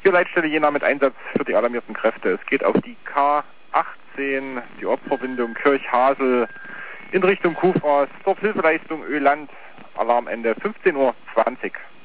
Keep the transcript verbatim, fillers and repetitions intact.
vier Leitstelle Jena mit Einsatz für die alarmierten Kräfte. Es geht auf die K achtzehn, die Ortsverbindung Kirchhasel in Richtung Kufras. Dort Hilfeleistung Öland, Alarmende fünfzehn Uhr zwanzig.